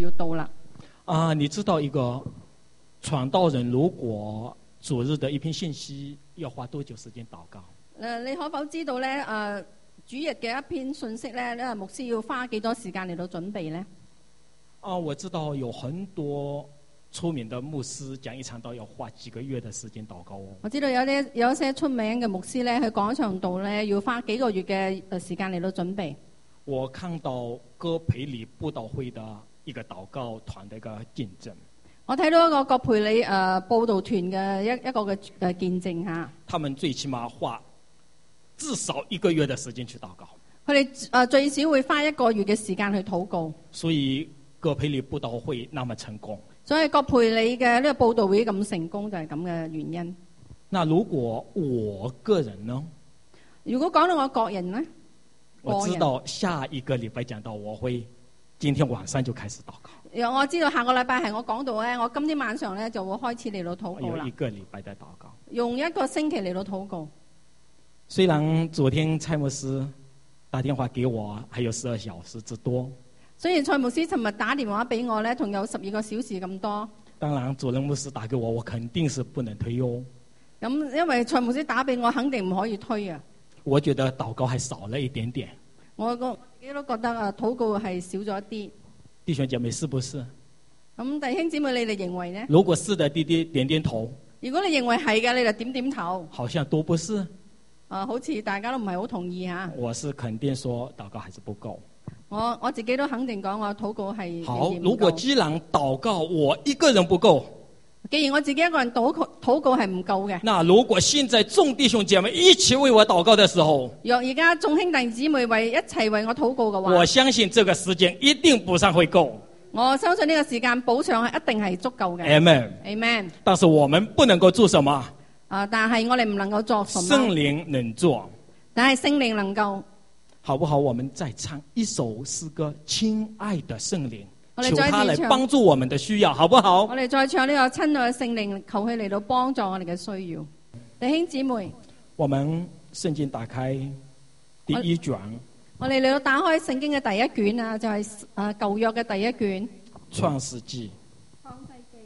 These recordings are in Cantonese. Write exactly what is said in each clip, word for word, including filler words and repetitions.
要到啦。 啊，你知道一個傳道人如果主日的一篇信息要花多久時間禱告？ 誒，你可否知道咧？誒，主日嘅一篇信息咧，呢個牧師要花幾多時間嚟到準備咧？ 啊，我知道有很多出名的牧師講一場道要花幾個月的時間禱告哦。 我知道有啲有一些出名嘅牧師咧，去講一場道咧，要花幾個月嘅誒時間嚟到準備。 我看到哥培里佈道會的一個禱告團的一個見證。 我睇到一個葛培理誒、呃、佈道團嘅一一個嘅誒見證嚇。 他們最起碼花至少一個月的時間去禱告。 佢哋誒最少會花一個月嘅時間去禱告。 所以哥培里佈道會那麼成功。 所以葛培理嘅呢個佈道會咁成功就係咁嘅原因。 那如果我個人呢？ 如果講到我個人呢？ 我知道下一個禮拜講到我會今天晚上就開始禱告。 我知道下個禮拜係我講到咧，我今天晚上咧就會開始嚟到禱告啦。 有一個禮拜的禱告， 用一個星期嚟到禱告。 雖然昨天蔡牧師打電話給我，還有十二小時之多。 雖然蔡牧師尋日打電話俾我咧，同有十二個小時咁多。 當然主任牧師打給我，我肯定是不能推哦。 咁因為蔡牧師打俾我，肯定唔可以推啊。 我覺得禱告還少了一點點。 我個自己都覺得啊，禱告係少咗一啲。 弟兄姐妹是不是？ 咁弟兄姊妹，你哋認為呢？ 如果是的，弟弟點點頭。 如果你認為係嘅，你就點點頭。 好像都不是。 啊，好似大家都唔係好同意吓。 我是肯定說禱告還是不夠。 我我自己都肯定講，我禱告係。 好，如果既然禱告我一個人不夠， 既然我自己一個人禱告禱告係唔夠嘅， 那如果現在眾弟兄姐妹一起為我禱告的時候， 若而家眾兄弟姊妹為一齊為我禱告嘅話， 我相信這個時間一定補上會夠。 我相信呢個時間補上係一定係足夠嘅。 Amen。 Amen。 但是我們不能夠做什麼？ 啊，但係我哋唔能夠做什麼？ 聖靈能做。 但係聖靈能夠。 好不好？我們再唱一首詩歌，親愛的聖靈， 求他來幫助我們的需要，好不好？ 我哋再唱呢個親愛嘅聖靈，求佢嚟到幫助我哋嘅需要。弟兄姊妹， 我們聖經打開第一卷， 我哋嚟到打開聖經嘅第一卷啊，就係誒舊約嘅第一卷。 創世紀。 創世紀。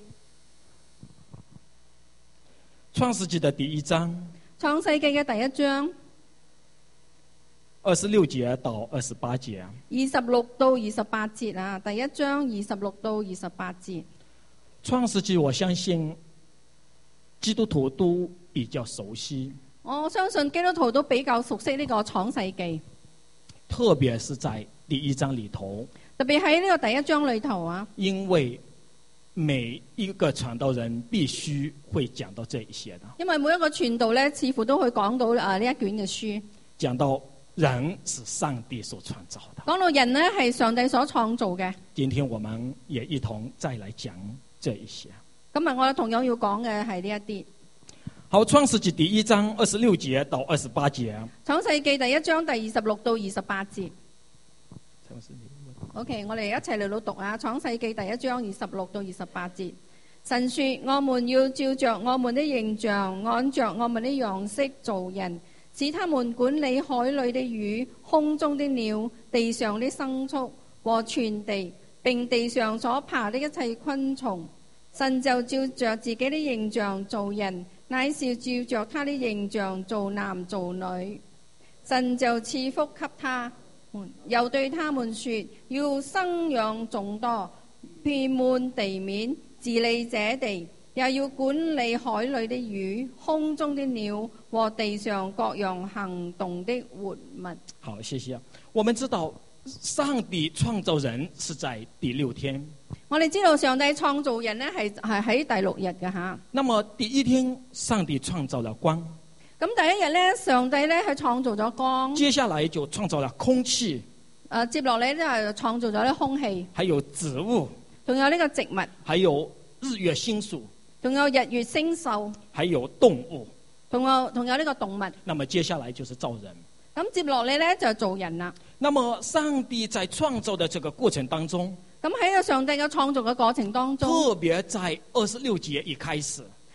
創世紀的第一章。 創世紀嘅第一章。 二十六節到二十八節。 二十六到二十八節啊，第一章二十六到二十八節。 創世紀我相信基督徒都比較熟悉。 我相信基督徒都比較熟悉呢個創世紀。 特別是在第一章裏頭。 特別喺呢個第一章裏頭啊。因為每一個傳道人必須會講到這一些的。 因為每一個傳道咧，似乎都會講到啊呢一卷嘅書。 講到人是上帝所創造的。 講到人呢係上帝所創造嘅。 今天我們也一同再來講這一些。 今日我同樣要講嘅係呢一啲。 好，創世紀第一章二十六節到二十八節。 創世紀第一章第二十六到二十八節。OK， 我哋一齊嚟到讀啊！創世紀第一章二十六到二十八節。神說：我們要照着我們的形象，按着我們的樣式造人。使他們管理海裏的魚、空中的鳥、地上的牲畜和全地，並地上所爬的一切昆蟲。神就照着自己的形象造人，乃是照着他的形象造男造女。神就賜福給他們，又對他們說：要生養眾多，遍滿地面，治理這地。也要管理海裏的魚、空中的鳥和地上各樣行動的活物。 好，謝謝。我們知道上帝創造人是在第六天。 我哋知道上帝創造人呢係係喺第六日嘅吓。 那麼第一天上帝創造了光。 咁第一日呢，上帝呢係創造咗光。 接下來就創造了空氣。 誒，接落嚟呢係創造咗啲空氣。 還有植物。 仲有呢個植物。 還有日月星宿。 仲有日月星宿， 還有動物， 仲有仲有呢個動物。 那麼接下來就是造人。 咁接落嚟咧就做人啦。 那麼上帝在創造的這個過程當中， 咁喺個上帝嘅創造嘅過程當中， 特別在二十六節一開始，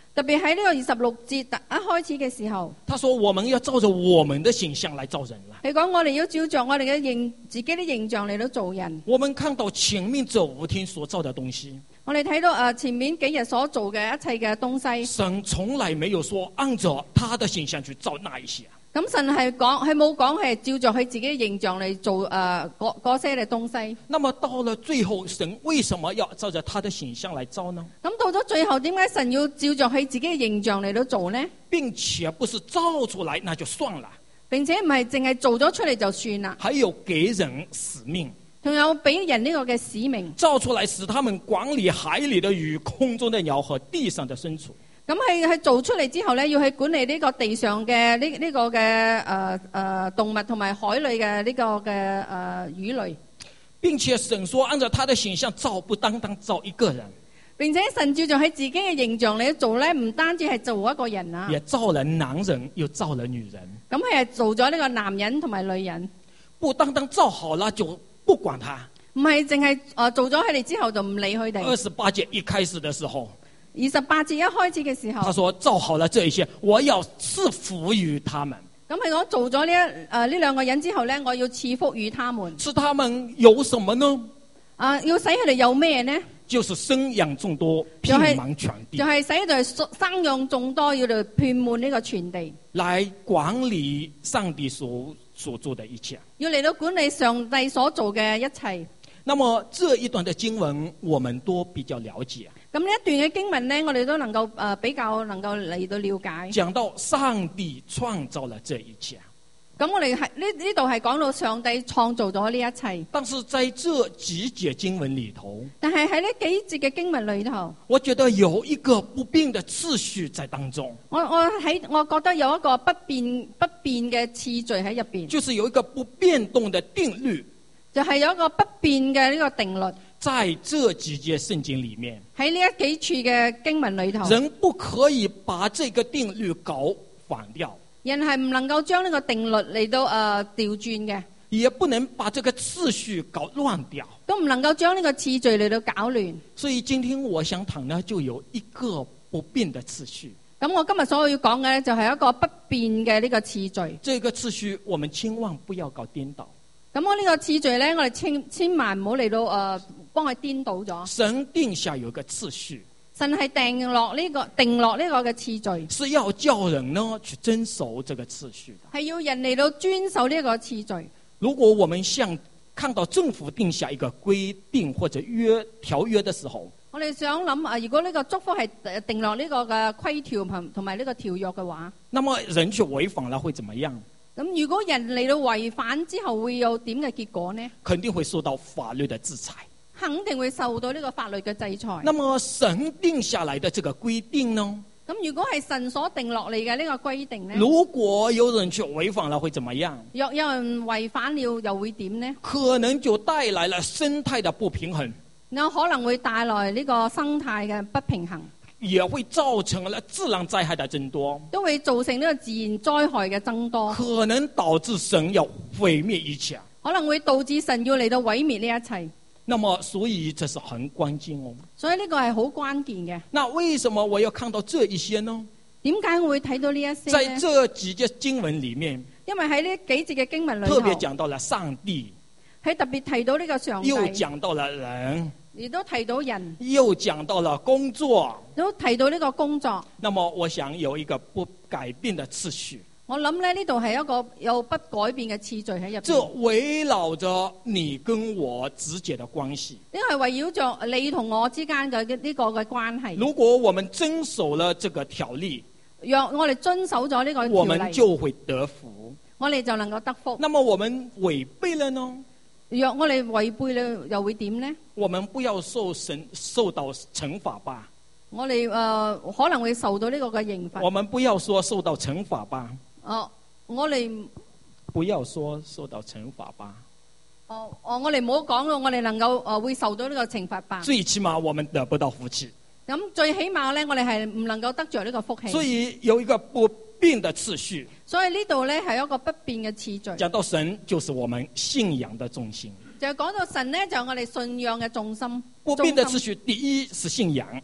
特別喺呢個二十六節特一開始嘅時候， 他說我們要照着我們的形象來造人了。 佢講我哋要照着我哋嘅形自己啲形象嚟到做人。 我們看到前面這五天所造的東西， 我哋睇到誒前面幾日所做嘅一切嘅東西， 神從來沒有說按照他的形象去造那一些。 咁神係講，佢冇講係照着佢自己嘅形象嚟做誒嗰嗰些嘅東西。 那麼到了最後，神為什麼要照着他的形象來造呢？ 咁到咗最後，點解神要照着佢自己嘅形象嚟到做呢？ 並且不是造出來那就算了， 並且唔係淨係做咗出嚟就算啦， 還有給人使命， 仲有俾人呢個嘅使命， 造出來使他們管理海裏的魚、空中的鳥和地上的牲畜。 咁係係做出嚟之後咧，要去管理呢個地上嘅呢呢個嘅誒誒動物同埋海裏嘅呢個嘅誒、呃、魚類。 並且神說按照他的形象造，不單單造一個人， 並且神照着喺自己嘅形象嚟做咧，唔單止係做一個人啊， 也造了男人又造了女人。 咁佢係做咗呢個男人同埋女人， 不單單造好了就不管他。 唔係淨係誒做咗佢哋之後就唔理佢哋。 二十八節一開始的時候， 二十八節一開始嘅時候， 他說造好了這一些，我要賜福於他們。 咁係我做咗呢一誒呢兩個人之後咧，我要賜福於他們。 使他們有什麼呢？ 啊，要使佢哋有咩呢？ 就是生養眾多，遍滿全地。 就係、是、使佢哋生養眾多，要嚟遍滿呢個全地， 來管理上帝所所做的一切， 要嚟到管理上帝所做嘅一切。 那麼這一段的經文，我們都比較了解。 咁呢一段嘅經文呢，我哋都能夠誒、呃、比較能夠嚟到了解。 講到上帝創造了這一切， 咁我哋係呢呢度係講到上帝創造咗呢一切。 但是在這幾節經文裏頭， 但係喺呢幾節嘅經文裏頭， 我覺得有一個不變的次序在當中。 我我喺我覺得有一個不變不變嘅次序喺入邊， 就是有一個不變動的定律， 就係、是、有一個不變嘅呢個定律。 在這幾節聖經裏面， 喺呢一幾處嘅經文裏頭， 人不可以把這個定律搞反掉， 人係唔能夠將呢個定律嚟到誒調轉嘅， 也不能把這個次序搞亂掉， 都唔能夠將呢個次序嚟到搞亂。 所以今天我想談呢，就有一個不變的次序。 咁我今日所要講嘅咧，就係一個不變嘅呢個次序。 這個次序我們千萬不要搞顛倒。 咁我呢個次序咧，我哋千千萬唔好嚟到誒幫佢顛倒咗。 神定下有一個次序， 神係定落呢個定落呢個嘅次序， 是要叫人呢去遵守這個次序的， 係要人嚟到遵守呢個次序。如果我們像看到政府定下一個規定或者約條約的時候， 我哋想諗啊，如果呢個祝福係定落呢個嘅規條同同埋呢個條約嘅話， 那麼人去違反了會怎麼樣？ 咁如果人嚟到違反之後會有點嘅結果呢？ 肯定會受到法律的制裁， 肯定會受到呢個法律嘅制裁。 那麼神定下來的這個規定呢？ 咁如果係神所定落嚟嘅呢個規定呢？ 如果有人去違反了會怎麼樣？ 若有人違反了又會點呢？ 可能就帶來了生態的不平衡， 有可能會帶來呢個生態嘅不平衡， 也會造成了自然災害的增多， 都會造成呢個自然災害嘅增多， 可能導致神要毀滅一切， 可能會導致神要嚟到毀滅呢一切。 那麼所以這是很關鍵哦。 所以呢個係好關鍵嘅。 那為什麼我要看到這一些呢？ 點解我會睇到呢一些呢？ 在這幾節經文裏面， 因為喺呢幾節嘅經文裏頭， 特別講到了上帝， 喺特別提到呢個上帝， 又講到了人， 亦都提到人， 又講到了工作， 都提到呢個工作。 那麼我想有一個不改變的次序。 我諗咧呢度係一個有不改變嘅次序喺入邊。 這圍繞着你跟我直接的關係。 呢個係圍繞着你同我之間嘅呢個嘅關係。 如果我們遵守了這個條例， 若我哋遵守咗呢個條例， 我們就會得福。 我哋就能夠得福。 那麼我們違背了呢？ 若我哋違背了又會點呢？ 我們不要受神受到懲罰吧。 我哋誒、呃、可能會受到呢個嘅刑罰。 我們不要說受到懲罰吧。 哦，我哋不要說受到懲罰吧。 哦哦，我哋唔好講到我哋能夠誒、呃、會受到呢個懲罰吧。 最起碼我們得不到福氣。 咁最起碼咧，我哋係唔能夠得着呢個福氣。 所以有一個不變的次序。 所以呢度咧係一個不變嘅次序。 講到神就是我們信仰的重心。 就講到神咧就係我哋信仰嘅重心。 不變的次序，第一是信仰。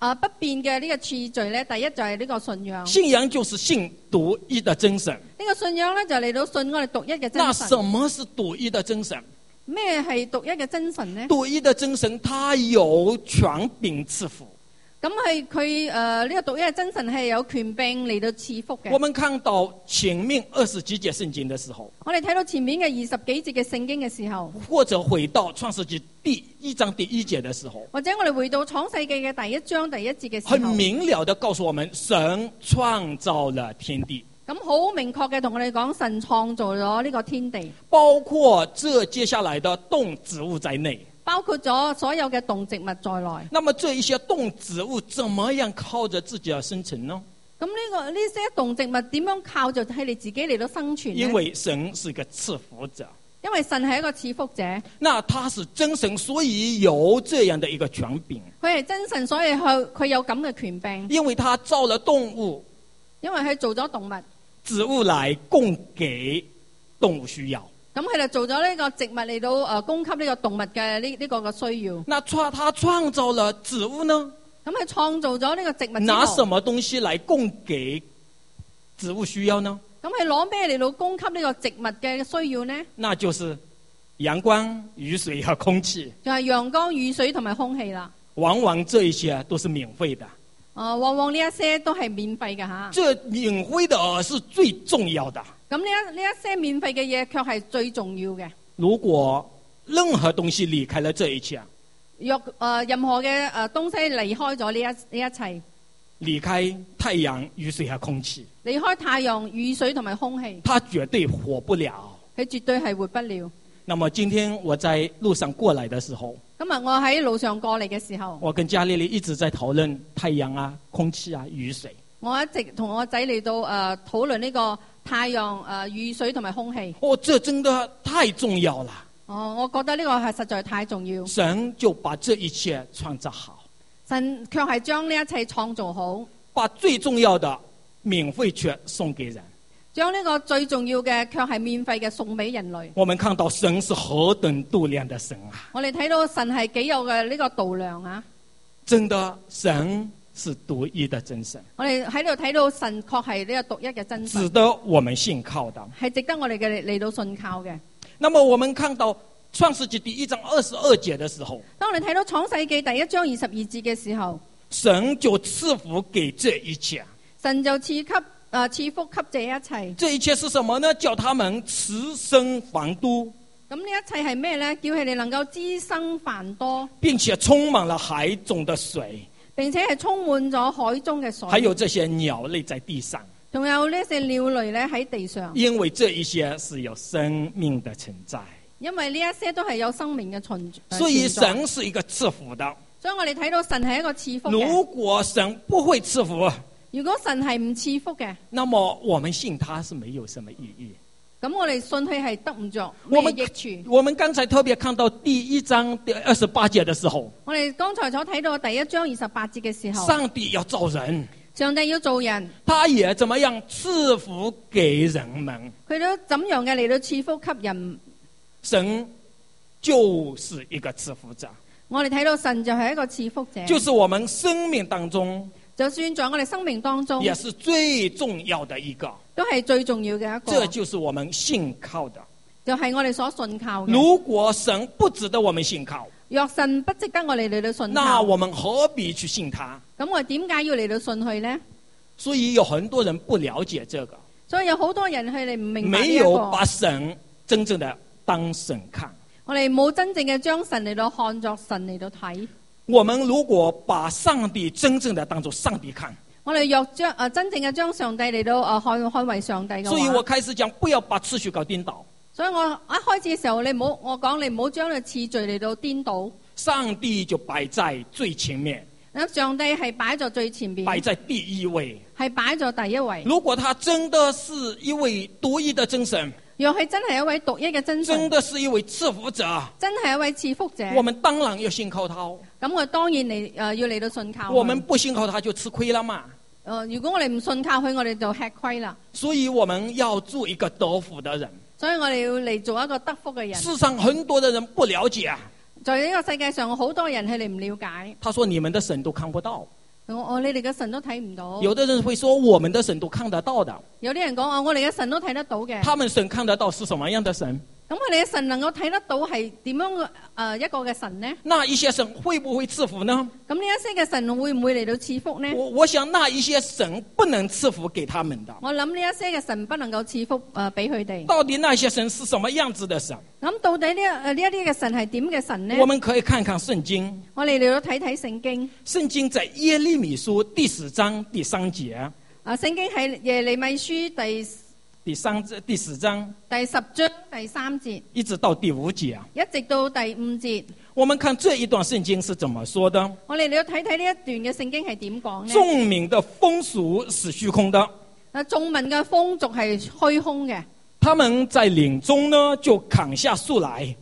啊不變嘅呢個次序咧，第一就係呢個信仰。 信仰就是信獨一的真神。 呢個信仰咧就嚟到信我哋獨一嘅那真神。 什麼是獨一的真神？ 咩係獨一嘅真神呢？ 獨一的真神，他有權柄賜福。 咁係佢誒呢個獨一嘅真神係有權柄嚟到賜福嘅。 我們看到前面二十幾節聖經的時候， 我哋睇到前面嘅二十幾節嘅聖經嘅時候， 或者回到創世紀第一章第一節的時候， 或者我哋回到創世紀嘅第一章第一節嘅時很候， 明了的告訴我們，神創造了天地， 咁好明確嘅同我哋講，神創造咗呢個天地， 包括這接下來的動植物在內。 包括咗所有嘅動植物在內。 那麼這一些動植物怎麼樣靠着自己而生存呢？ 咁呢、這個呢些動植物點樣靠着係你自己嚟到生存呢？ 因為神是個賜福者， 因為神係一個賜福者， 那他是真神，所以有這樣的一個權柄。 佢係真神，所以佢佢有咁嘅權柄。 因為他造了動物， 因為佢做咗動物、 植物來供給動物需要。 咁佢就做咗呢個植物嚟到誒供給呢個動物嘅呢呢個嘅需要。 那創他創造了植物呢？ 咁佢創造咗呢個植物之後， 拿什麼東西來供給植物需要呢？ 咁佢攞咩嚟到供給呢個植物嘅需要呢？ 那就是陽光、雨水和空氣。 就係陽光、雨水同埋空氣啦。 往往這一些都是免費的。 啊，往往呢一些都係免費嘅吓。 這免費的是最重要的。 咁呢一呢一些免費嘅嘢，卻係最重要嘅。 如果任何東西離開了這一切， 若誒、呃、任何嘅誒、呃、東西離開咗呢一呢一切， 離開太陽、雨水和空氣， 離開太陽、雨水同埋空氣， 他絕對活不了。 佢絕對係活不了。 那麼今天我在路上過來的時候， 今日我喺路上過嚟嘅時候， 我跟加利利一直在討論太陽啊、空氣啊、雨水。 我一直同我仔嚟到誒、呃、討論呢個太陽、誒、呃、雨水同埋空氣。 哦，這真的太重要了。 哦，我覺得呢個係實在太重要。 神就把這一切創造好， 神卻係將呢一切創造好， 把最重要的免費卻送給人。 將呢個最重要嘅卻係免費嘅送俾人類。 我們看到神是何等度量的神啊！ 我哋睇到神係幾有嘅呢個度量啊！ 真的，神是獨一的真神。 我哋喺度睇到神確係呢個獨一嘅真神， 值得我們信靠的， 係值得我哋嘅嚟到信靠嘅。 那麼我們看到創世紀第一章二十二節的時候， 當我哋睇到創世紀第一章二十二節嘅時候， 神就賜福給這一切。 神就賜給誒賜福給這一切。 這一切是什麼呢？叫他們滋生繁多。 咁呢一切係咩呢？叫佢哋能夠滋生繁多， 並且充滿了海中的水， 並且係充滿咗海中嘅水。 還有這些鳥類在地上。 仲有呢些鳥類咧喺地上。 因為這一些是有生命的存在。 因為呢一些都係有生命嘅存在。 所以神是一個賜福的。 所以我哋睇到神係一個賜福嘅。 如果神不會賜福， 如果神係唔賜福嘅， 那麼我們信他是沒有什麼意義。 咁我哋信佢係得唔着咩益處？ 我們剛才特別看到第一章第二十八節的時候， 我哋剛才所睇到第一章二十八節嘅時候， 上帝要造人， 上帝要做人， 他也怎麼樣賜福給人們？ 佢都怎樣嘅嚟到賜福給人？ 神就是一個賜福者。 我哋睇到神就係一個賜福者， 就是我們生命當中， 就算在我哋生命當中， 也是最重要的一個， 都係最重要嘅一個。 這就是我們信靠的， 就係我哋所信靠嘅。 如果神不值得我們信靠， 若神不值得我哋嚟到信靠， 那我們何必去信他？ 咁我哋點解要嚟到信佢呢？ 所以有很多人不了解這個， 所以有好多人佢哋唔明白呢一個， 沒有把神真正的當神看。 我哋冇真正嘅將神嚟到看作神嚟到睇。 我們如果把上帝真正的當作上帝看， 我哋若將誒真正嘅將上帝嚟到誒看看為上帝嘅話， 所以我開始講，不要把次序搞顛倒。 所以我一開始嘅時候，你唔好我講，你唔好將個次序嚟到顛倒。 上帝就擺在最前面， 咁上帝係擺在最前邊， 擺在第一位， 係擺在第一位。 如果他真的是一位獨一的真神， 若係真係一位獨一嘅真神， 真的是一位賜福者， 真係一位賜福者， 我們當然要信靠他。 咁我當然嚟誒、呃、要嚟到信靠。 我們不信靠他就吃虧了嘛。 誒、呃，如果我哋唔信靠佢，我哋就吃虧啦。 所以我們要做一個得福的人。 所以我哋要嚟做一個得福嘅人。 世上很多的人不了解啊， 在呢個世界上好多人係你唔了解。 他說你們的神都看不到， 我我你哋嘅神都睇唔到。 有的人會說我們的神都看得到的， 有啲人講啊，我哋嘅神都睇得到嘅。 他們神看得到是什麼樣的神？ 咁我哋嘅神能夠睇得到係點樣誒、呃、一個嘅神呢？ 那一些神會不會賜福呢？ 咁呢一些嘅神會唔會嚟到賜福呢？ 我我想那一些神不能賜福給他們的。 我諗呢一些嘅神不能夠賜福誒俾佢哋。 到底那些神是什麼樣子的神？ 咁到底呢誒呢一啲嘅神係點嘅神呢？ 我們可以看看聖經。 我哋嚟到睇睇聖經。 聖經在耶利米書第十章第三節。 啊，聖經喺耶利米書第第三第十章第十章第三節， 一直到第五節啊， 一直到第五節。 我們看這一段聖經是怎麼說的？ 我哋嚟到睇睇呢一段嘅聖經係點講呢？ 眾民的風俗是虛空的。 啊，眾民嘅風俗係虛空嘅。 他們在林中呢，就砍下樹來。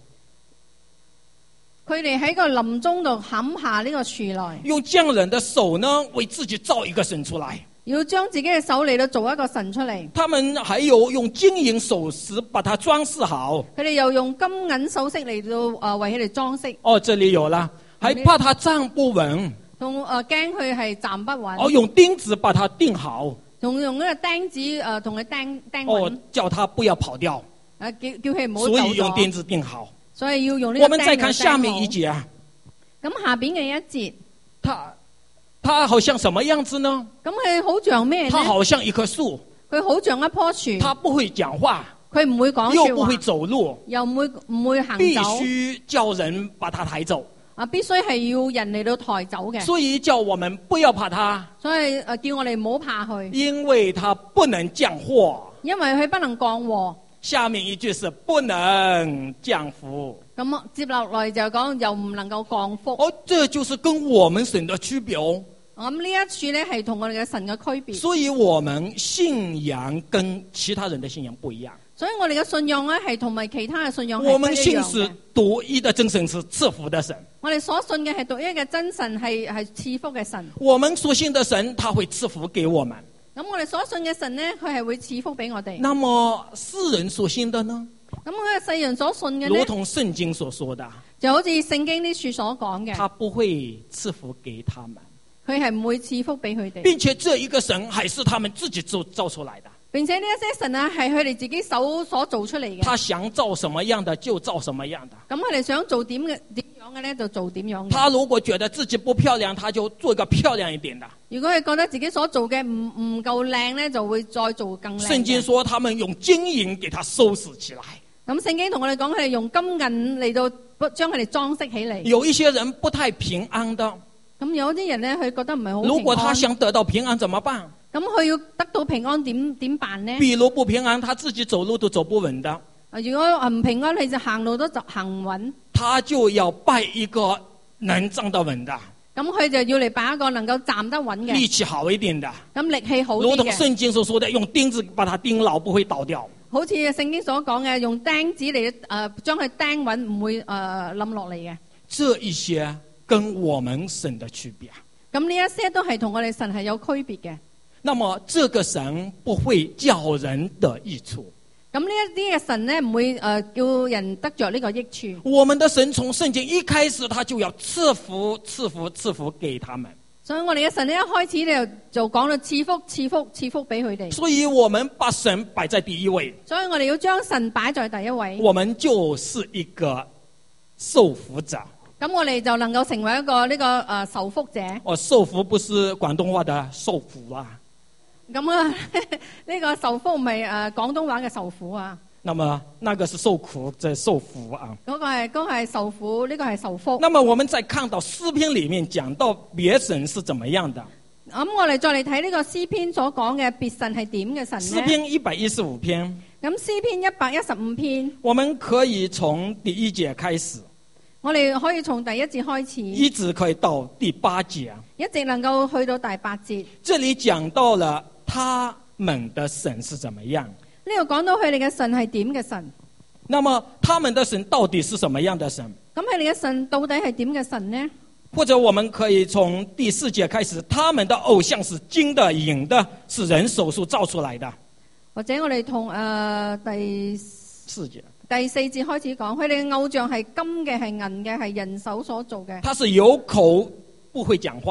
佢哋喺個林中度砍下呢個樹來， 用匠人的手呢，為自己造一個神出來。 要將自己嘅手嚟到做一個神出嚟。 他們還有用金銀首飾把它裝飾好。 佢哋又用金銀首飾嚟到誒、呃、為佢哋裝飾。 哦，這裏有啦，還怕它站不穩。 同誒驚佢係站不穩。 哦，用釘子把它釘好。 仲用呢個釘子誒同佢釘釘穩。 哦，叫它不要跑掉。 誒叫叫佢唔好走咗。 所以用釘子釘好。 所以要用呢個釘。 我們再看下面一節啊。 咁下邊嘅一節， 它它好像什麼樣子呢？ 咁佢好像咩呢？ 它好像一棵樹。 佢好像一棵樹。 它不會講話。 佢唔會講說話。 又不會走路。 又唔會唔會行走。 必須叫人把它抬走。 啊，必須係要人嚟到抬走嘅。 所以叫我們不要怕它。 所以誒叫我哋唔好怕佢。 因為它不能降禍。 因為佢不能降禍。 下面一句是不能降福。 咁接落來就講又唔能夠降福。 哦，這就是跟我們神的區別哦。 咁呢一處咧係同我哋嘅神嘅區別。 所以我們信仰跟其他人的信仰不一樣。 所以我哋嘅信仰咧係同埋其他嘅信仰係不一樣嘅。 我們信是獨一的真神，是賜福的神。 我哋所信嘅係獨一嘅真神，係係賜福嘅神。 我們所信的神，他會賜福給我們。 咁我哋所信嘅神咧，佢係會賜福俾我哋。 那麼世人所信的呢？ 咁嗰個世人所信嘅咧， 如同聖經所說的， 就好似聖經呢處所講嘅， 他不會賜福給他們， 佢係唔會賜福俾佢哋， 並且這一個神還是他們自己造造出來的， 並且呢一些神啊係佢哋自己手所做出嚟嘅。 他想造什麼樣的就造什麼樣的。 咁佢哋想做點嘅點樣嘅咧，就做點樣嘅。 他如果覺得自己不漂亮，他就做一個漂亮一點的。 如果佢覺得自己所做嘅唔唔夠靚咧，就會再做更靚。 聖經說他們用金銀給他收拾起來。 咁聖經同我哋講，佢哋用金銀嚟到將佢哋裝飾起嚟。 有一些人不太平安的。 咁有啲人咧，佢覺得唔係好平安。 如果他想得到平安，怎麼辦？ 咁佢要得到平安，點點辦呢？ 比如不平安，他自己走路都走不穩的。 如果唔平安，佢就行路都行唔穩。 他就要拜一個能站得穩的。 咁佢就要嚟拜一個能夠站得穩嘅。 力氣好一點的。 咁力氣好啲嘅。 如同聖經所說的，用釘子把它釘牢，不會倒掉。 好似聖經所講嘅，用釘子嚟誒將佢釘穩，唔會誒冧落嚟嘅。 這一些跟我們神的區別。 咁呢一些都係同我哋神係有區別嘅。 那麼這個神不會叫人得益處。 咁呢一啲嘅神咧唔會誒、呃、叫人得着呢個益處。 我們的神從聖經一開始，他就要賜福、賜福、賜福給他們。 所以我哋嘅神呢，一開始就就講到賜福、賜福、賜福俾佢哋。 所以我們把神擺在第一位。 所以我哋要將神擺在第一位。 我們就是一個受福者。 咁我哋就能夠成為一個呢、這個誒、呃、受福者。 哦，受福不是廣東話的受福啊。 咁啊，呢個受福唔係誒廣東話嘅受苦啊。 那麼那個是受苦，這受福啊。 嗰、那個係嗰、那個係受苦，呢、這個係受福。 那麼我們再看到詩篇裏面講到別神是怎麼樣的。 咁我哋再嚟睇呢個詩篇所講嘅別神係點嘅神呢？ 詩篇一百一十五篇。 咁詩篇一百一十五篇， 我們可以從第一節開始。 我哋可以從第一節開始， 一直可以到第八節， 一直能夠去到第八節。 這裏講到了他們的神是怎麼樣。 呢度講到佢哋嘅神係點嘅神。 那麼他們的神到底是什麼樣的神？ 咁佢哋嘅神到底係點嘅神呢？ 或者我們可以從第四節開始，他們的偶像是金的、銀的，是人手所造出來的。 或者我哋同誒第四節第四節開始講，佢哋嘅偶像係金嘅、係銀嘅、係人手所做嘅。 他是有口不會講話。 佢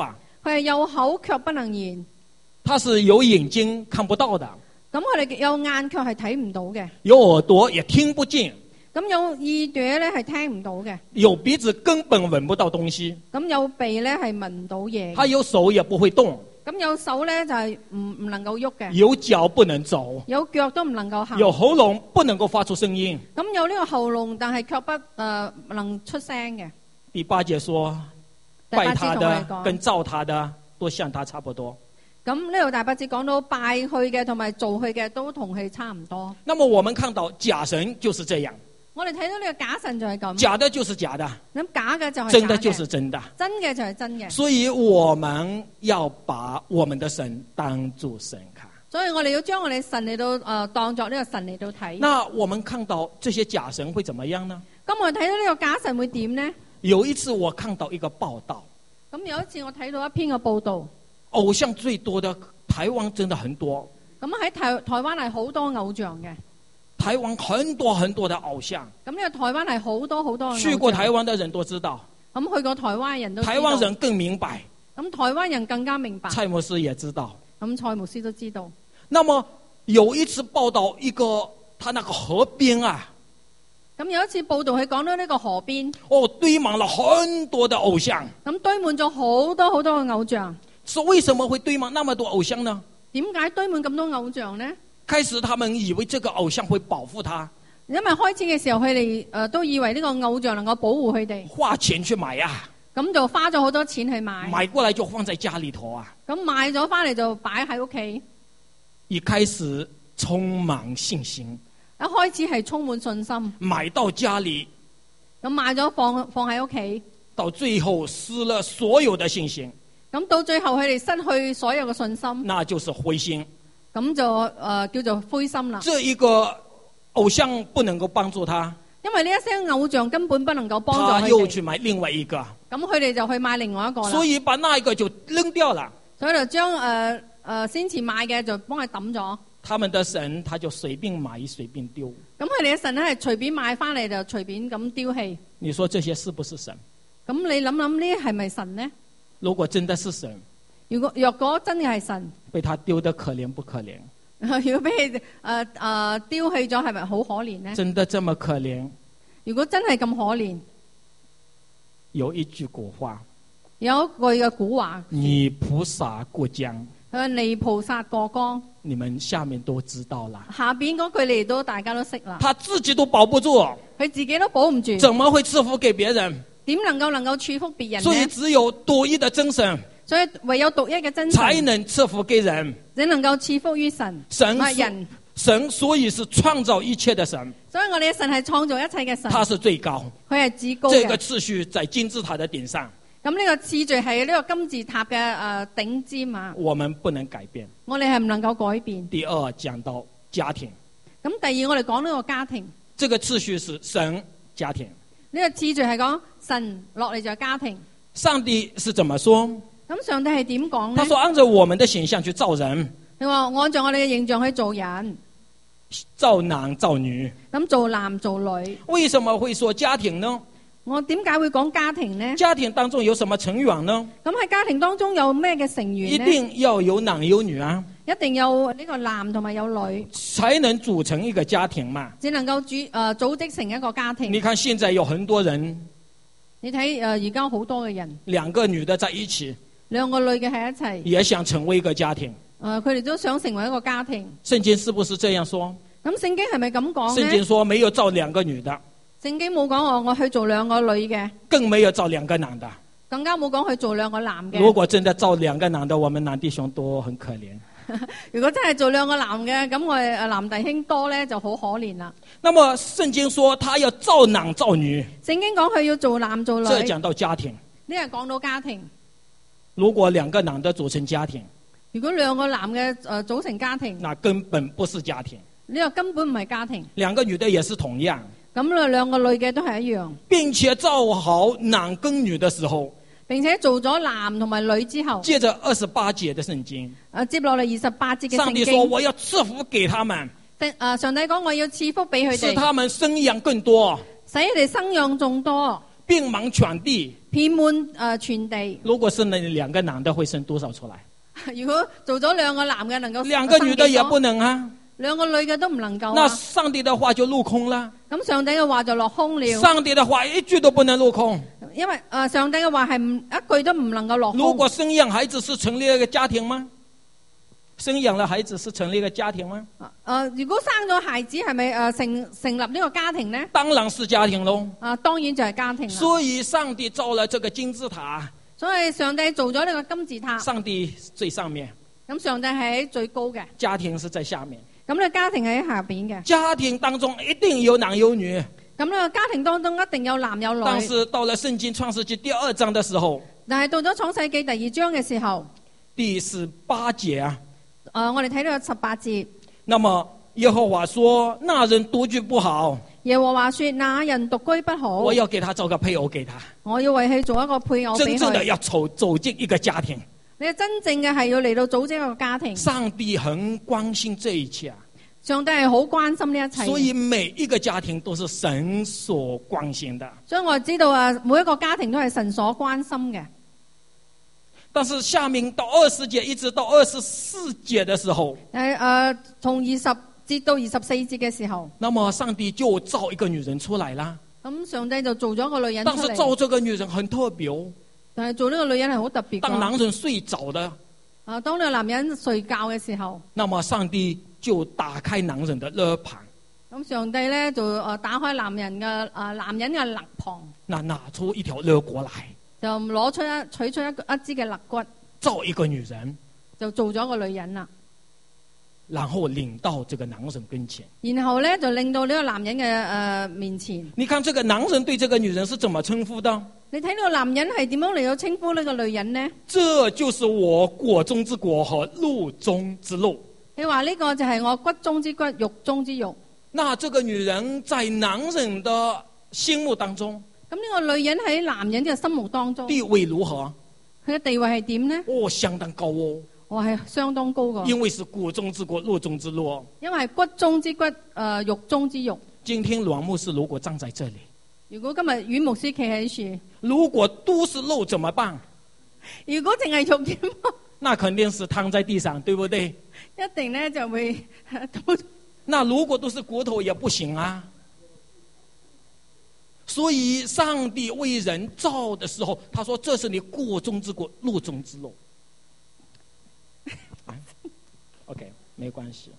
佢係有口卻不能言。 他是有眼睛看不到的， 咁佢哋有眼卻係睇唔到嘅， 有耳朵也聽不見， 咁有耳朵咧係聽唔到嘅， 有鼻子根本聞不到東西， 咁有鼻咧係聞唔到嘢， 他有手也不會動， 咁有手咧就係唔唔能夠喐嘅， 有腳不能走， 有腳都唔能夠行， 有喉嚨不能夠發出聲音。 咁有呢個喉嚨，但係卻不誒、呃、能出聲嘅。 第八節說， 第八拜他節同我哋的講， 跟造他的都像他差不多。 咁呢度第八節講到拜佢嘅同埋做佢嘅都同佢差唔多。 那麼我們看到假神就是這樣， 我哋睇到呢個假神就係咁， 假的就是假的， 咁假嘅就係假嘅， 真的就是真的。 真嘅就係真嘅。 所以我們要把我們的神當作神看。 所以我哋要將我哋神嚟到誒、呃、當作呢個神嚟到睇。 那我們看到這些假神會怎麼樣呢？ 咁我哋睇到呢個假神會點呢？ 有一次我看到一個報道， 咁有一次我睇到一篇嘅報道， 偶像最多的台灣真的很多， 咁喺台台灣係好多偶像嘅， 台灣很多很多的偶像。 咁呢個台灣係好多好多嘅偶像。 去過台灣的人都知道， 咁去過台灣人都知道， 台灣人更明白， 咁台灣人更加明白， 蔡牧師也知道。 咁蔡牧師都知道。 那麼有一次報道一個他那個河邊啊， 咁有一次報道佢講到呢個河邊， 哦，堆滿了很多的偶像。 咁堆滿咗好多好多嘅偶像。 說為什麼會堆滿那麼多偶像呢？ 點解堆滿咁多偶像呢？ 開始他們以為這個偶像會保護他， 因為開始嘅時候佢哋誒都以為呢個偶像能夠保護佢哋， 花錢去買啊， 咁就花咗好多錢去買， 買過來就放在家裏頭啊。 咁買咗翻嚟就擺喺屋企。 一開始充滿信心， 一開始係充滿信心， 買到家裏， 咁買咗放放喺屋企， 到最後失了所有的信心， 咁到最後佢哋失去所有嘅信心， 那就是灰心。 咁就誒、呃、叫做灰心啦。 這一個偶像不能夠幫助他， 因為呢一些偶像根本不能夠幫助他佢哋， 又去買另外一個， 咁佢哋就去買另外一個啦。 所以把那一個就扔掉了。 所以就將誒誒先前買嘅就幫佢抌咗。 他們的神他就隨便買隨便丟。 咁佢哋嘅神咧係隨便買翻嚟就隨便咁丟棄。 你說這些是不是神？ 咁你諗諗呢係咪神呢？ 如果真的是神， 如果若果真嘅係神， 被他丟得可憐不可憐？ 如果俾佢誒誒丟棄咗，係咪好可憐呢？ 真的這麼可憐？ 如果真係咁可憐， 有一句古話， 有一句嘅古話， 泥菩薩過江， 佢話泥菩薩過江， 你們下面都知道了。 下邊嗰句你都大家都識啦。 他自己都保不住， 佢自己都保唔住， 怎麼會賜福給別人？ 點能夠能夠賜福別人呢？ 所以只有獨一的真神， 所以唯有獨一嘅真神才能賜福給人。 只能夠賜福於神， 神唔係人。 神所以是創造一切的神， 所以我哋嘅神係創造一切嘅神， 他是最高， 佢係至高這個嘅。 次序在金字塔的頂上， 咁呢個次序係呢個金字塔嘅誒頂尖啊！ 我們不能改變。 我哋係唔能夠改變。 第二講到家庭， 咁第二我哋講呢個家庭， 這個次序是神家庭。 呢個次序係講神落嚟就係家庭。 上帝是怎麼說？ 咁上帝係點講呢？ 他說按照我們的形象去造人， 你話按照我哋嘅形象去做人， 造男造女。 咁做男做女。 為什麼會說家庭呢？ 我點解會講家庭呢？ 家庭當中有什麼成員呢？ 咁喺家庭當中有咩嘅成員呢？ 一定要有男有女啊， 一定有呢個男同埋有女， 才能組成一個家庭嘛。 只能夠組誒、呃、組織成一個家庭。 你看現在有很多人， 你睇誒而家好多嘅人， 兩個女的在一起， 兩個女嘅喺一齊， 也想成為一個家庭。 誒佢哋都想成為一個家庭。 聖經是不是這樣說？ 咁聖經係咪咁講呢？ 聖經說沒有造兩個女的， 聖經冇講我我去做兩個女嘅， 更沒有造兩個男的。 更加冇講去做兩個男嘅。 如果真的造兩個男的，我們男弟兄都很可憐。 如果真係做兩個男嘅，咁我哋誒男弟兄多咧就好可憐啦。 那麼聖經說他要造男造女， 聖經講佢要做男做女， 這講到家庭。 呢係講到家庭。 如果兩個男的組成家庭， 如果兩個男嘅誒組成家庭， 那根本不是家庭。 呢個根本唔係家庭。 兩個女的也是同樣。 咁咧兩個女嘅都係一樣， 並且造好男跟女的時候， 並且做咗男同埋女之後， 接着二十八節的聖經， 誒接落嚟二十八節嘅上帝說聖經， 我要賜福給他們， 誒上帝講我要賜福俾佢哋， 使他們生養更多， 使佢哋生養眾多， 遍滿全地。 遍滿誒、呃、全地。 如果生了兩個男的，會生多少出來？ 如果做咗兩個男嘅，能夠兩個女的也不能啊。 兩個女嘅都唔能夠、啊。 那上帝的話就落空啦。 咁上帝嘅話就落空了。 上帝的話一句都不能落空。 因為誒、呃、上帝嘅話係唔一句都唔能夠落空。 如果生養孩子是成立一個家庭嗎？生養了孩子是成立一個家庭嗎？ 誒、呃，如果生咗孩子係咪誒成成立呢個家庭呢？ 當然是家庭咯。 啊，當然就係家庭。 所以上帝造了這個金字塔。 所以上帝做咗呢個金字塔。 上帝最上面。 咁上帝係喺最高嘅。 家庭是在下面。 咁呢個家庭係喺下邊嘅。 家庭當中一定有男有女。 咁呢個家庭當中一定有男有女。 但是到了聖經創世紀第二章的時候， 但係到咗創世紀第二章嘅時候， 第十八節啊， 誒、呃，我哋睇到十八節。 那麼耶和華說：那人獨居不好。 耶和華說：那人獨居不好。 我要給他找個配偶給他。 我要為佢做一個配偶俾佢。 真正的要走走進一個家庭。 你真正嘅係要嚟到組織一個家庭。 上帝很關心這一切。 上帝係好關心呢一切。 所以每一個家庭都是神所關心的。 所以我知道啊，每一個家庭都係神所關心嘅。 但是下面到二十節一直到二十四節的時候， 誒誒，從二十節到二十四節嘅時候， 那麼上帝就造一個女人出來啦。 咁上帝就做咗個女人出嚟。 但是造這個女人很特別哦。 但係做呢個女人係好特別。 當男人睡着的， 啊，當呢個男人睡覺嘅時候， 那麼上帝就打開男人的肋旁。 咁上帝咧就誒打開男人嘅誒男人嘅肋旁， 那拿出一條肋骨來， 就攞出一取出一個一支嘅肋骨， 造一個女人， 就做咗個女人啦。 然後領到這個男人跟前， 然後咧就令到呢個男人嘅誒、呃、面前。 你看這個男人對這個女人是怎麼稱呼的？ 你睇呢個男人係點樣嚟到稱呼呢個女人呢？ 這就是我果中之果和肉中之肉。 你話呢個就係我骨中之骨，肉中之肉。 那這個女人在男人的心目當中， 咁呢個女人喺男人嘅心目當中地位如何？ 佢嘅地位係點呢？ 哦，相當高哦。 我係相當高噶。 因為是果中之果，肉中之肉。 因為係骨中之骨，誒、呃，肉中之肉。 今天阮牧師如果站在這裡， 如果今日阮牧師企喺處， 如果都是肉怎麼辦？ 如果淨係肉點？ 那肯定是躺在地上，對不對？ 一定呢就會。 那如果都是骨頭也不行啊。所以上帝為人造的時候，他說：“這是你骨中之骨，肉中之肉。啊” OK， 沒關係。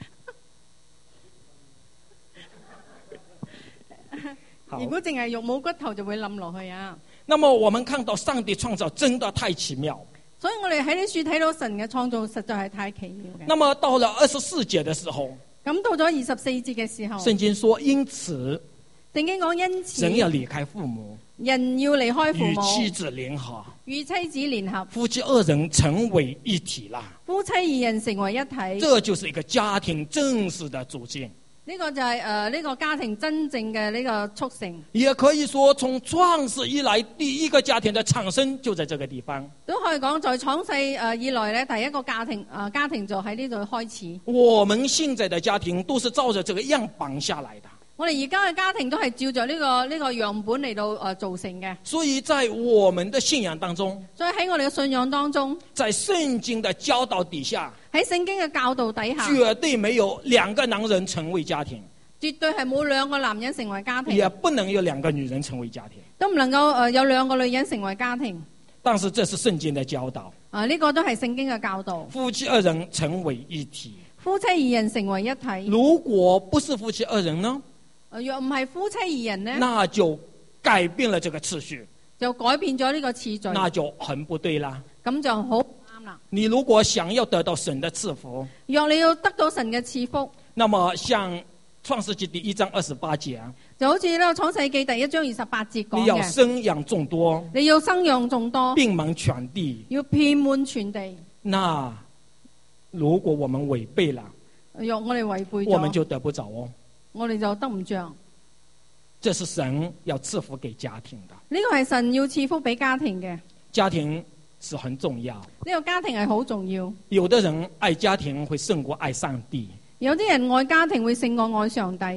如果淨係肉冇骨頭，就會冧落去啊。 那麼我們看到上帝創造真的太奇妙。 所以我哋喺呢處睇到神嘅創造實在係太奇妙嘅。 那麼到了二十四節的時候， 咁到咗二十四節嘅時候， 聖經說：因此， 聖經講因此， 人要離開父母， 人要離開父母， 與妻子聯合， 與妻子聯合， 夫妻二人成為一體啦。 夫妻二人成為一體， 這就是一個家庭正式的組建。 呢個就係誒呢個家庭真正嘅呢個促成。 也可以說，從創世以來，第一個家庭的產生就在這個地方。 都可以講，在創世誒以來咧，第一個家庭誒、呃、家庭就喺呢度開始。 我們現在的家庭都是照着這個樣板下來的。 我哋而家嘅家庭都係照着呢、這個呢、這個樣本嚟到誒、呃、造成嘅。 所以在我們的信仰當中， 所以喺我哋嘅信仰當中， 在聖經的教導底下， 喺聖經嘅教導底下， 絕對沒有兩個男人成為家庭， 絕對係冇兩個男人成為家庭， 也不能有兩個女人成為家庭， 都唔能夠誒、呃、有兩個女人成為家庭。 但是這是聖經的教導。 啊，呢、這個都係聖經嘅教導。 夫妻二人成為一體， 夫妻二人成為一體。 如果不是夫妻二人呢？ 若唔係夫妻二人呢？ 那就改變了這個次序， 就改變咗呢個次序， 那就很不對啦。 咁就好啱啦。 你如果想要得到神的賜福， 若你要得到神嘅賜福， 那麼像創世紀第一章二十八節啊， 就好似呢個創世紀第一章二十八節講嘅， 你要生養眾多， 你要生養眾多， 遍滿全地， 要遍滿全地。 那如果我們違背了， 若我哋違背咗， 我們就得不着哦。 我哋就得唔着。 這是神要賜福給家庭的。 呢個係神要賜福俾家庭嘅。 家庭是很重要。 呢個家庭係好重要。 有的人愛家庭會勝過愛上帝。 有啲人愛家庭會勝過愛上帝。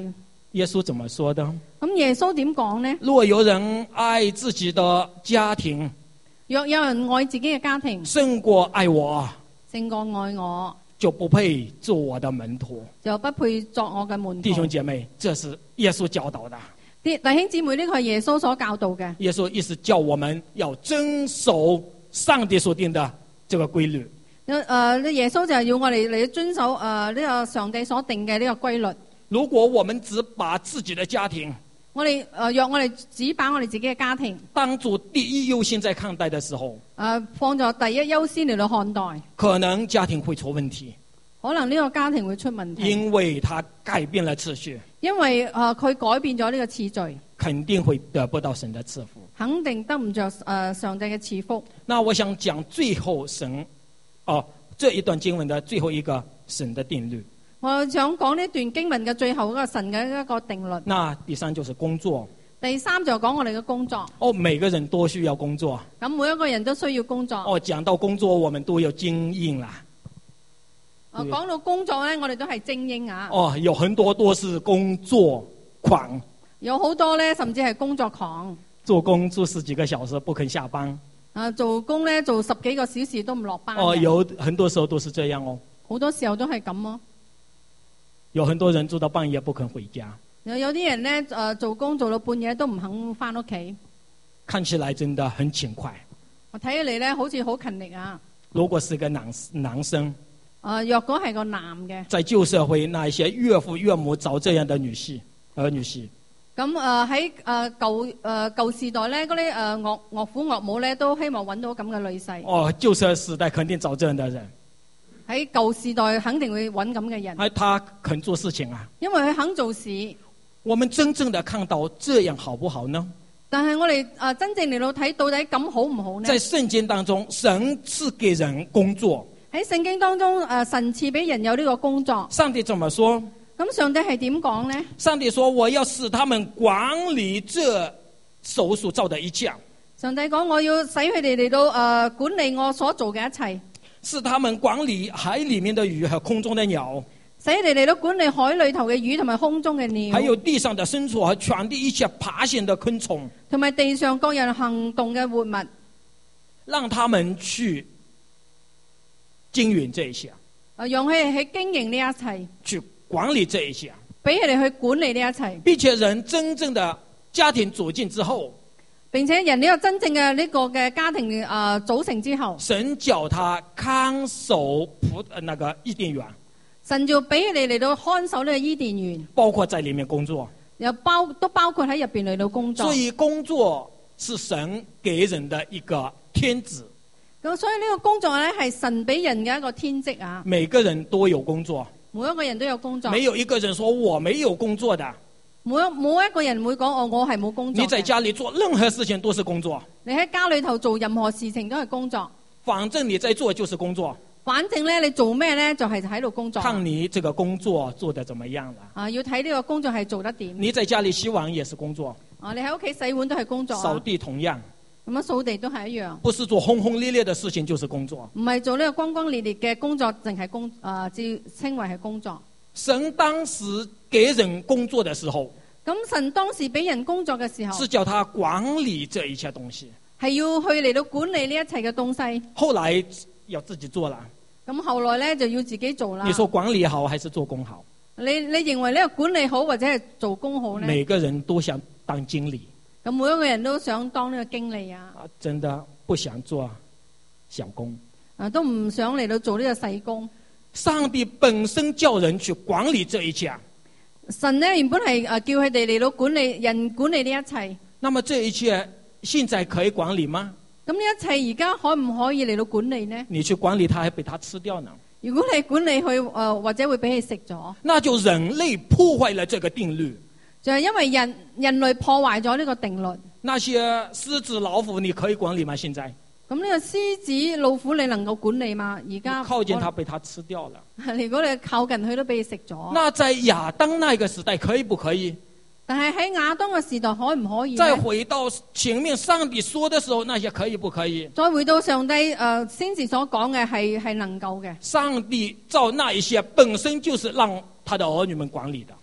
耶穌怎麼說的？ 咁耶穌點講呢？ 若有人愛自己的家庭， 若有人愛自己嘅家庭勝過愛我， 勝過愛我， 就不配做我的門徒。 就不配作我嘅門徒。 弟兄姐妹，這是耶穌教導的。 啲弟兄姊妹，呢個係耶穌所教導嘅。 耶穌意思叫我們要遵守上帝所定的這個規律。 誒、呃，耶穌就係要我哋嚟遵守誒呢個上帝所定嘅呢個規律。 如果我們只把自己的家庭， 我哋誒、呃、若我哋只把我哋自己嘅家庭當作第一優先在看待的時候， 誒、呃、放咗第一優先嚟到看待， 可能家庭會出問題。 可能呢個家庭會出問題， 因為他改變了次序， 因為誒佢、呃、改變咗呢個次序， 肯定會得不到神的賜福， 肯定得唔着誒、呃、上帝嘅賜福。 那我想講最後神，哦，這一段經文的最後一個神的定律。 我想講呢段經文嘅最後嗰個神嘅一個定律。 那第三就是工作。 第三就講我哋嘅工作。 哦，每個人都需要工作。 咁每一個人都需要工作。 哦，講到工作，我們都有經驗啦。 哦，講到工作咧，我哋都係精英啊。 哦，有很多都是工作狂。 有好多咧，甚至係工作狂。 做工做十幾個小時不肯下班。 啊，做工咧做十幾個小時都唔落班。 哦，有很多時候都是這樣哦。 好多時候都係咁咯。 有很多人做到半夜不肯回家。 有有啲人咧，誒、呃、做工做到半夜都唔肯翻屋企。 看起來真的很勤快。 我睇起嚟咧，好似好勤力啊。 如果是個男男生，誒、 呃，若果係個男嘅， 在舊社會，那一些岳父岳母找這樣的女婿兒女婿。 咁誒喺誒舊誒舊時代咧，嗰啲誒岳岳父岳母咧都希望揾到咁嘅女婿。 哦，舊社時代肯定找這樣的人。 喺舊時代肯定會揾咁嘅人。 哎，他肯做事情啊。 因為佢肯做事。 我們真正的看到這樣好不好呢？ 但係我哋誒真正嚟到睇到底咁好唔好呢？ 在聖經當中，神賜給人工作。 喺聖經當中，誒神賜俾人有呢個工作。 上帝怎麼說？ 咁上帝係點講呢？ 上帝說：我要使他們管理這手所造的一切。 上帝講：我要使佢哋嚟到誒管理我所做嘅一切。 使他們管理海裏面的魚和空中的鳥。 使佢哋嚟到管理海裏頭嘅魚同埋空中嘅鳥。 還有地上的牲畜和全地一切爬行的昆蟲。 同埋地上各樣行動嘅活物。 讓他們去經營這一切。 誒，讓佢哋去經營呢一切。 去管理這一切。 俾佢哋去管理呢一切。 並且人真正的家庭組建之後。 並且人呢個真正嘅呢個嘅家庭誒、呃、組成之後。 神叫他看守葡那個伊甸園。 神就俾佢哋嚟到看守呢個伊甸園。包括在裏面工作。 又包都包括喺入邊嚟到工作。 所以工作是神給人的一個天職。 咁所以呢個工作咧係神俾人嘅一個天職啊。 每個人都有工作。 每一個人都有工作。 沒有一個人說我沒有工作的。 每冇一個人會講我我係冇工作。 你在家裏做任何事情都是工作。 你喺家裏頭做任何事情都係工作。 反正你在做就是工作。 反正咧你做咩咧就係喺度工作。 看你這個工作做得怎麼樣啦。 啊，要睇呢個工作係做得點。 你在家裏洗碗也是工作。 啊，你喺屋企洗碗都係工作。 掃地同樣。 咁樣掃地都係一樣。 不是做轟轟烈烈的事情就是工作。 唔係做呢個轟轟烈烈嘅工作，淨係工啊，照稱為係工作。 神當時給人工作的時候。 咁神當時俾人工作嘅時候， 是叫他管理這一切東西， 係要去嚟到管理呢一切嘅東西。 後來要自己做啦。 咁後來咧就要自己做啦。 你說管理好還是做工好？ 你你認為呢個管理好或者係做工好呢？ 每個人都想當經理。 咁每一個人都想當呢個經理啊。 啊，真的不想做小工。 啊，都唔想嚟到做呢個細工。 上帝本身叫人去管理這一切。 神呢原本係誒叫佢哋嚟到管理人管理呢一切。 那麼這一切現在可以管理嗎？ 咁呢一切而家可唔可以嚟到管理呢？ 你去管理它，還被它吃掉呢？ 如果你管理佢誒、呃，或者會俾佢食咗。那就人類破壞了這個定律。 就係因為人人類破壞咗呢個定律。 那些獅子老虎你可以管理嗎？現在？ 咁呢個獅子老虎你能夠管理嗎？而家靠近它被它吃掉了。 如果你靠近佢都俾佢食咗。 那在亞當那個時代可以不可以？ 但係喺亞當嘅時代可唔可以？ 再回到前面上帝說的時候，那些可以不可以？ 再回到上帝誒先至所講嘅係係能夠嘅。 上帝造那一些本身就是讓他的兒女們管理的。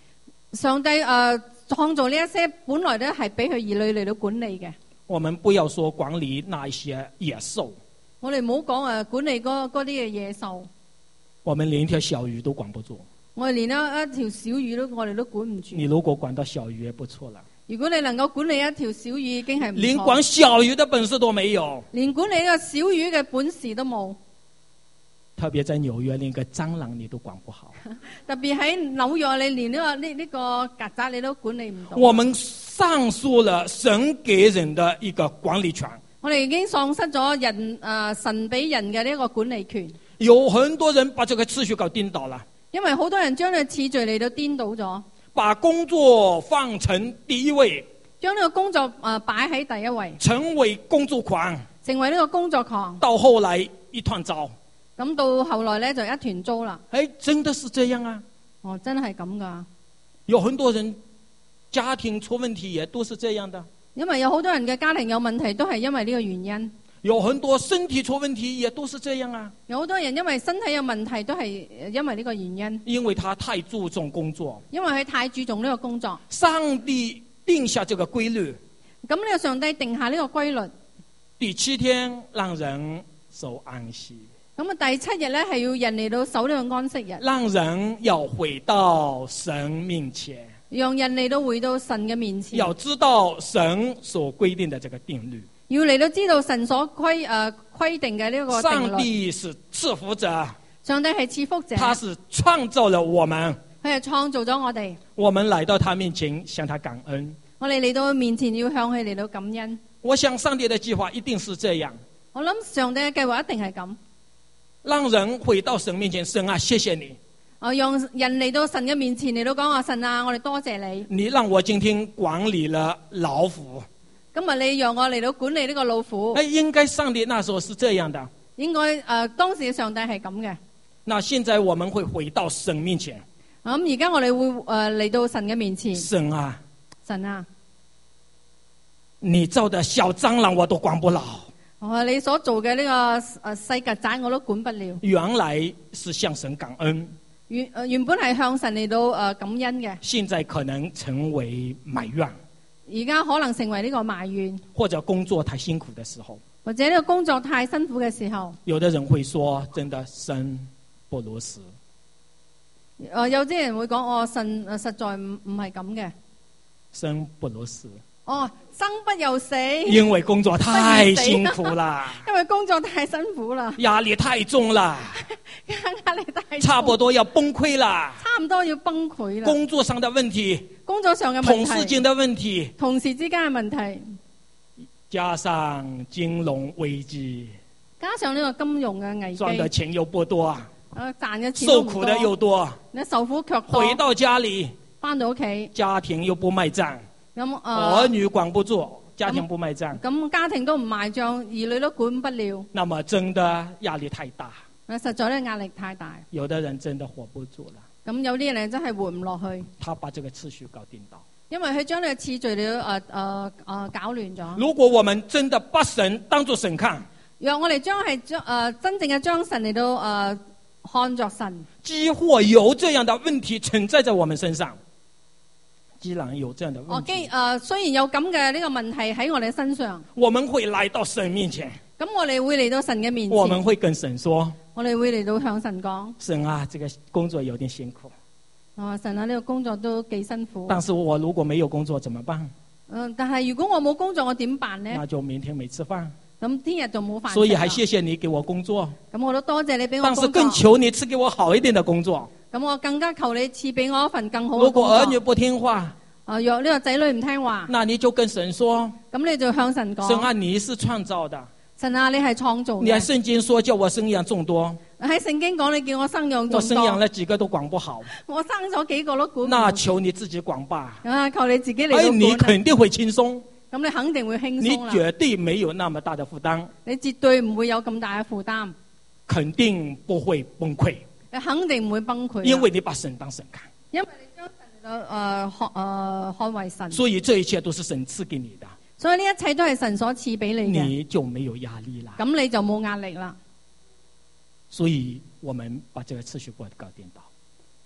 上帝誒創造呢一些本來咧係俾佢兒女嚟到管理嘅。 我們不要說管理那一些野獸， 我哋唔好講誒管理嗰嗰啲嘅野獸， 我們連一條小魚都管不住。 我哋連一一條小魚都我哋都管唔住。 你如果管到小魚也不錯了。 如果你能夠管理一條小魚已經係唔錯， 連管小魚的本事都沒有， 連管理呢個小魚嘅本事都冇。 特別在紐約，連個蟑螂你都管不好。 特別喺紐約，你連呢、這個呢呢、這個曱甴你都管理唔到。 我們喪失了神給人的一個管理權。 我哋已經喪失咗人誒、呃、神俾人嘅呢一個管理權。 有很多人把這個次序搞顛倒了， 因為好多人將呢個次序嚟到顛倒咗， 把工作放成第一位， 將呢個工作誒擺喺第一位， 成為工作狂， 成為呢個工作狂。 到後來一團糟。 咁到後來咧就一團糟啦。 哎，真的是這樣啊！ 哦，真係咁噶。 有很多人家庭出問題也都是這樣的。 因為有好多人嘅家庭有問題，都係因為呢個原因。 有很多身體出問題也都是這樣啊。 有好多人因為身體有問題，都係因為呢個原因。 因為他太注重工作。 因為佢太注重呢個工作。 上帝定下這個規律。 咁呢個上帝定下呢個規律。 第七天讓人守安息。 咁啊，第七日咧係要人嚟到守呢個安息日， 讓人要回到神面前， 讓人嚟到回到神嘅面前， 要知道神所規定的這個定律， 要嚟到知道神所規誒、呃、規定嘅呢個定律。 上帝是賜福者， 上帝係賜福者， 他是創造了我們， 佢係創造咗我哋。 我們來到他面前向他感恩， 我哋嚟到面前要向佢嚟到感恩。 我想上帝的計劃一定是這樣， 我諗上帝嘅計劃一定係咁。 讓人回到神面前，神啊，謝謝你。 我讓人嚟到神嘅面前嚟到講話，神啊，我哋多謝你。 你讓我今天管理了老虎。 今日你讓我嚟到管理呢個老虎。 哎，應該上帝那時候是這樣的。 應該誒、呃，當時嘅上帝係咁嘅。 那現在我們會回到神面前。 咁而家我哋會誒嚟、呃、到神嘅面前。 神啊， 神啊， 你造的小蟑螂我都管不了。 哦，你所做嘅呢個誒細曱甴我都管不了。 原來是向神感恩， 原誒原本係向神嚟到誒感恩嘅， 現在可能成為埋怨， 而家可能成為呢個埋怨， 或者工作太辛苦的時候， 或者呢個工作太辛苦嘅時候， 有的人會說：真的生不如死。 誒有啲人會講：哦，神誒實在唔唔係咁嘅， 生不如死。 哦，生不由死， 因為工作太辛苦啦， 因為工作太辛苦啦， 壓力太重啦， 壓力太重， 差不多要崩潰啦， 差唔多要崩潰啦。 工作上的問題， 工作上嘅問題， 同事間的問題， 同事之間嘅問題， 加上金融危機， 加上呢個金融嘅危機， 賺的錢又不多， 誒賺嘅錢受苦的又多， 你受苦卻多， 回到家裏， 翻到屋企， 家庭又不賣賬。 咁誒， 兒女管不住，家庭不賣賬， 咁家庭都唔賣賬，兒女都管不了， 那麼真的壓力太大， 誒實在咧壓力太大， 有的人真的活不住了。 咁有啲人真係活唔落去， 他把這個次序搞顛倒， 因為佢將呢個次序嚟誒誒誒搞亂咗。 如果我們真的把神當作神看， 若我哋將係將誒真正嘅將神嚟到誒、呃、看作神， 幾乎有這樣的問題存在在我們身上。既然有這樣的問題， 哦，既誒、呃、雖然有咁嘅呢個問題喺我哋身上， 我們會來到神面前。 咁我哋會嚟到神嘅面前， 我們會跟神說： 我哋會嚟到向神講， 神啊，這個工作有點辛苦。 啊、哦，神啊，呢、這個工作都幾辛苦。 但是我如果沒有工作怎麼辦？ 嗯、呃，但係如果我冇工作，我點辦呢？ 那就明天沒吃飯。 咁聽日就冇飯食。 所以還謝謝你給我工作。 咁我都多謝你俾我工作。 但是更求你賜給我好一點的工作。 咁我更加求你賜俾我一份更好嘅工作。 如果兒女不聽話， 啊，若呢個仔女唔聽話， 那你就跟神說。 咁你就向神講。 神啊，你是創造的。 神啊，你係創造嘅。 你喺聖經說叫我生養眾多。 喺聖經講你叫我生養眾多。 我生養了幾個都管不好。 我生咗幾個都管唔好。 那求你自己管吧。 啊，求你自己嚟到管。 哎，你肯定會輕鬆。 咁你肯定會輕鬆。 你絕對沒有那麼大的負擔。 你絕對唔會有咁大嘅負擔。 肯定不會崩潰。 你肯定唔會崩潰。 因為你把神當神看。 因為你將神嚟到誒看誒看為神。 所以這一切都是神賜給你的。 所以呢一切都係神所賜俾你嘅。 你就沒有壓力啦。 咁你就冇壓力啦。 所以我們把這個次序搞搞顛倒。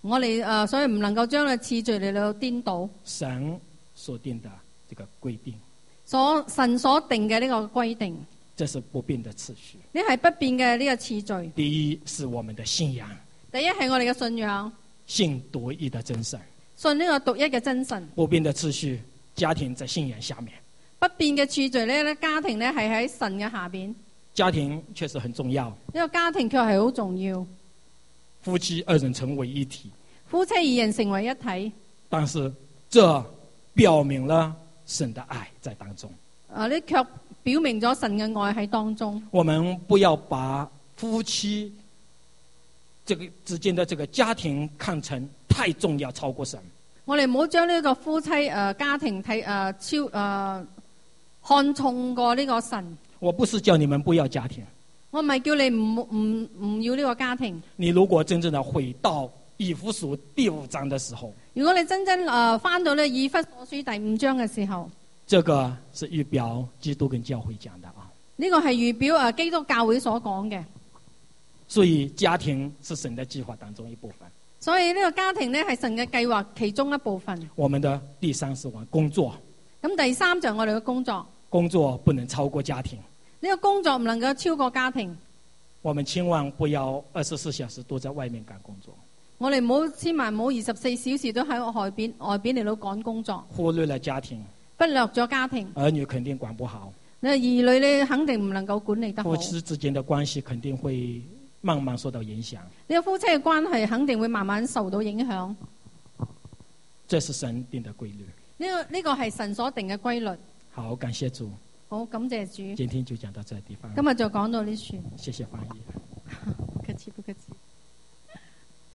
我哋誒、呃，所以唔能夠將個次序嚟到顛倒。 神所定的這個規定， 所神所定嘅呢個規定， 這是不變的次序。 呢係不變嘅呢個次序。 第一是我們的信仰， 第一係我哋嘅信仰， 信獨一的真神。 信呢個獨一嘅真神。 不變的次序，家庭在信仰下面。 不變嘅次序咧，家庭咧係喺神嘅下邊。 家庭確實很重要， 呢個家庭卻係好重要。 夫妻二人成為一體， 夫妻二人成為一體。 但是這表明了神的愛在當中。 啊，呢卻表明咗神嘅愛喺當中。 我們不要把夫妻這個之間的這個家庭看成太重要，超過神。 我哋唔好將呢個夫妻誒、呃、家庭睇誒、呃、超誒、呃、看重過呢個神。 我不是叫你們不要家庭， 我唔係叫你唔唔唔要呢個家庭。 你如果真正的回到以弗所第五章的時候， 如果你真正誒翻、呃、到呢以弗所書第五章嘅時候， 這個是預表基督跟教會講的啊。 呢、這個係預表誒、呃、基督教會所講嘅。 所以家庭是神的計劃當中一部分。 所以呢個家庭呢係神嘅計劃其中一部分。 我們的第三是我工作。 咁第三就係我哋嘅工作。 工作不能超過家庭。 呢、這個工作唔能夠超過家庭。 我們千萬不要二十四小時都在外面趕工作。 我哋唔好千萬唔好二十四小時都喺外邊外邊嚟到趕工作。 忽略了家庭， 忽略咗家庭， 兒女肯定管不好。 你兒女你肯定唔能夠管理得好。 夫妻之間的關係肯定會慢慢受到影響。 呢個夫妻嘅關係肯定會慢慢受到影響。 這是神定的規律。 呢個呢個係神所定嘅規律。 好，感謝主。 好，感謝主。 今天就講到這個地方。 今日就講到呢處。 謝謝翻譯。 不客氣，不客氣。